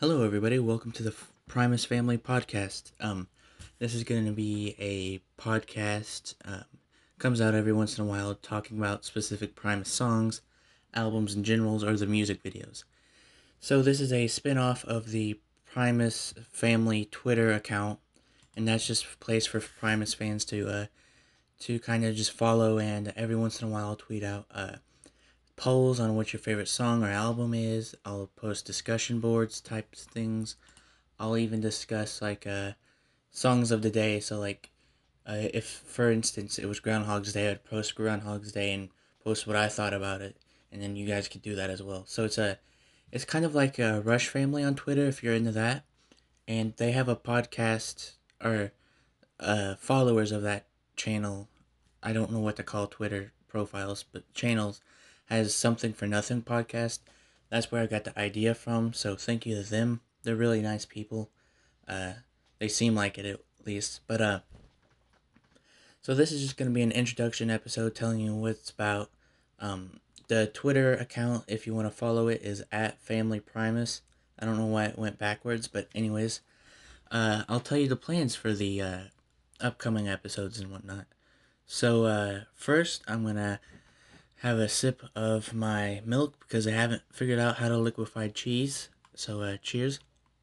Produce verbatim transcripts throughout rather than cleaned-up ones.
Hello, everybody. Welcome to the F- Primus Family Podcast. Um, this is going to be a podcast. Um, comes out every once in a while, talking about specific Primus songs, albums in general, or the music videos. So this is a spin-off of the Primus Family Twitter account, and that's just a place for Primus fans to uh to kind of just follow, and every once in a while I'll tweet out uh polls on what your favorite song or album is. I'll post discussion boards types things. I'll even discuss like uh songs of the day. So like uh, if for instance it was Groundhog's Day, I'd post Groundhog's Day and post what I thought about it, and then you guys could do that as well. So it's a it's kind of like a Rush Family on Twitter if you're into that, and they have a podcast or uh followers of that channel. I don't know what to call Twitter profiles, but channels has Something for Nothing podcast. That's where I got the idea from. So thank you to them. They're really nice people. Uh, they seem like it at least. But uh, so this is just gonna be an introduction episode telling you what it's about. Um, the Twitter account, if you want to follow it, is at Family Primus. I don't know why it went backwards, but anyways, uh, I'll tell you the plans for the uh, upcoming episodes and whatnot. So uh, first, I'm gonna have a sip of my milk because I haven't figured out how to liquefy cheese. So uh, cheers.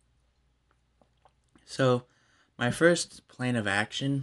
So my first plan of action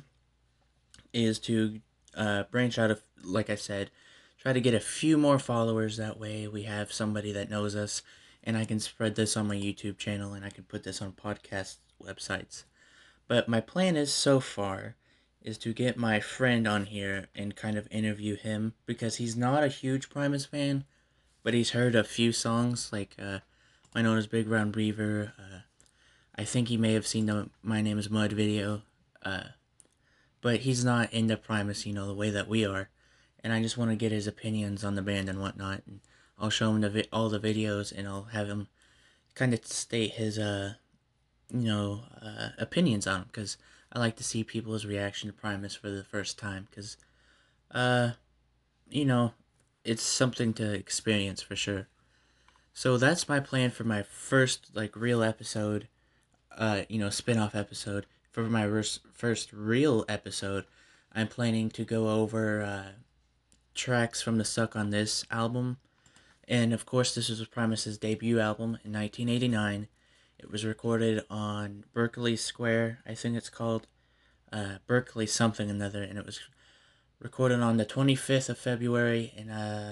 is to uh, branch out of, like I said, try to get a few more followers. That way we have somebody that knows us, and I can spread this on my YouTube channel, and I can put this on podcast websites. But my plan is so far is to get my friend on here and kind of interview him because he's not a huge Primus fan, but he's heard a few songs like uh, My Known as Big Brown Beaver. Uh, I think he may have seen the My Name is Mud video. Uh, but he's not into Primus, you know, the way that we are. And I just want to get his opinions on the band and whatnot. And I'll show him the vi- all the videos, and I'll have him kind of state his, uh, you know, uh, opinions on them. Because I like to see people's reaction to Primus for the first time. Because, uh, you know, it's something to experience for sure. So that's my plan for my first, like, real episode, uh, you know, spin off episode. For my res- first real episode, I'm planning to go over uh, tracks from the Suck on This album. And of course, this was Primus's debut album in nineteen eighty-nine. It was recorded on Berkeley Square, I think it's called. Uh, Berkeley something another. And it was recorded on the twenty-fifth of February. And uh,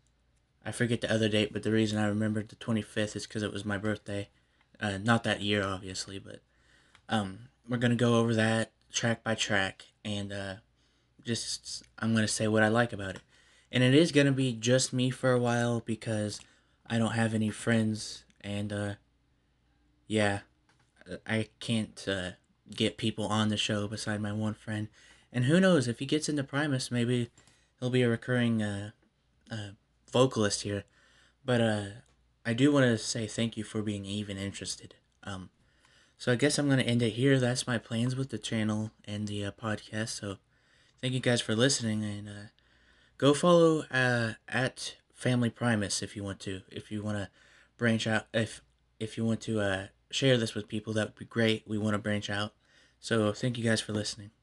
I forget the other date, but the reason I remembered the twenty-fifth is because it was my birthday. Uh, not that year, obviously, but um, we're gonna go over that track by track, and uh, just I'm gonna say what I like about it. And it is gonna be just me for a while because I don't have any friends, and uh, yeah, I can't uh, get people on the show beside my one friend. And who knows, if he gets into Primus, maybe he'll be a recurring uh, uh, vocalist here. But uh, I do want to say thank you for being even interested. Um, So I guess I'm going to end it here. That's my plans with the channel and the uh, podcast. So thank you guys for listening, and uh, go follow uh, at Family Primus if you want to. If you want to branch out, if if you want to uh, share this with people, that would be great. We want to branch out. So thank you guys for listening.